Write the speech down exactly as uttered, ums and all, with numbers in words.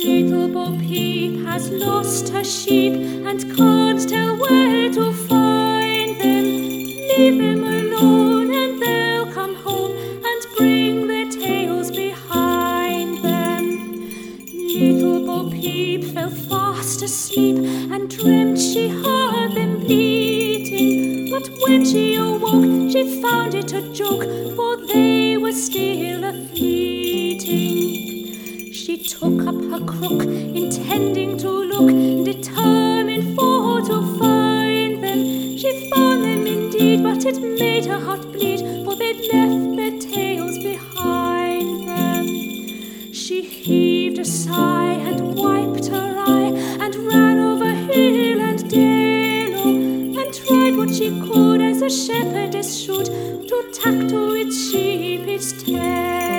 Little Bo Peep has lost her sheep and can't tell where to find them. Leave them alone and they'll come home and bring their tails behind them. Little Bo Peep fell fast asleep and dreamt she heard them bleating. But when she awoke, she found it a joke, for they were still a-fleeting. She took up her crook, intending to look, determined for to find them. She found them indeed, but it made her heart bleed, for they'd left their tails behind them. She heaved a sigh and wiped her eye, and ran over hill and dale, and tried what she could, as a shepherdess should, to tack to its sheep its tail.